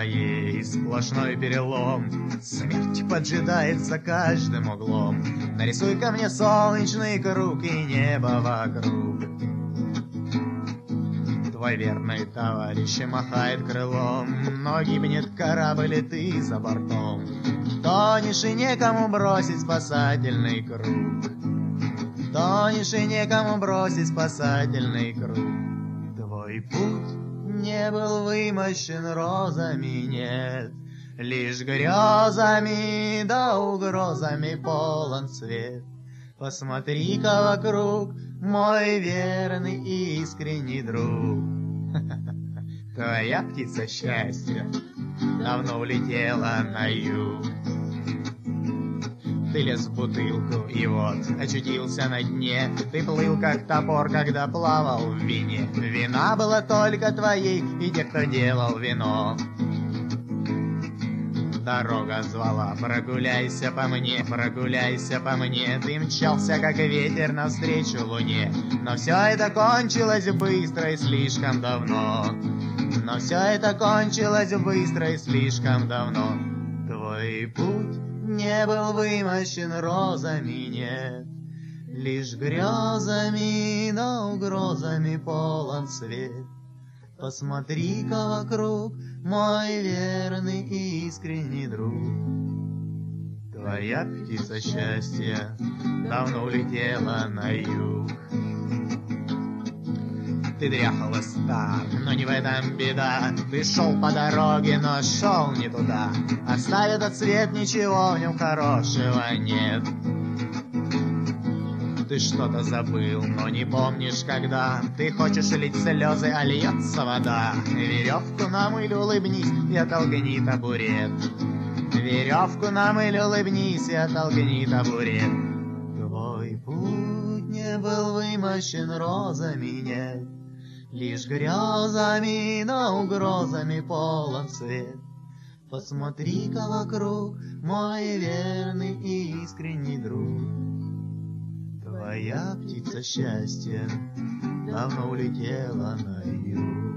твоей сплошной перелом. Смерть поджидает за каждым углом. Нарисуй ко мне солнечный круг и небо вокруг. Твой верный товарищ махает крылом, но гибнет корабль, и ты за бортом. Тонешь, и некому бросить спасательный круг. Тонешь, и некому бросить спасательный круг. Твой путь не был вымощен розами, нет, лишь грезами да угрозами полон свет. Посмотри-ка вокруг, мой верный и искренний друг. Твоя птица счастья давно улетела на юг. Ты лез в бутылку и вот очутился на дне. Ты плыл как топор, когда плавал в вине. Вина была только твоей и тех, кто делал вино. Дорога звала, прогуляйся по мне, прогуляйся по мне. Ты мчался, как ветер, навстречу луне. Но все это кончилось быстро и слишком давно. Но все это кончилось быстро и слишком давно. Твой путь не был вымощен розами, нет, лишь грезами да угрозами полон свет. Посмотри-ка вокруг, мой верный и искренний друг. Твоя птица счастья давно улетела на юг. Ты дряхал и стар, но не в этом беда. Ты шел по дороге, но шел не туда. Оставь этот свет, ничего в нем хорошего нет. Ты что-то забыл, но не помнишь когда. Ты хочешь лить слезы, а льется вода. Веревку нам или улыбнись и оттолкни табурет. Веревку нам или улыбнись и оттолкни табурет. Твой путь не был вымощен розами, нет, лишь грезами да угрозами полон свет. Посмотри-ка вокруг, мой верный и искренний друг. Твоя птица счастья давно улетела на юг.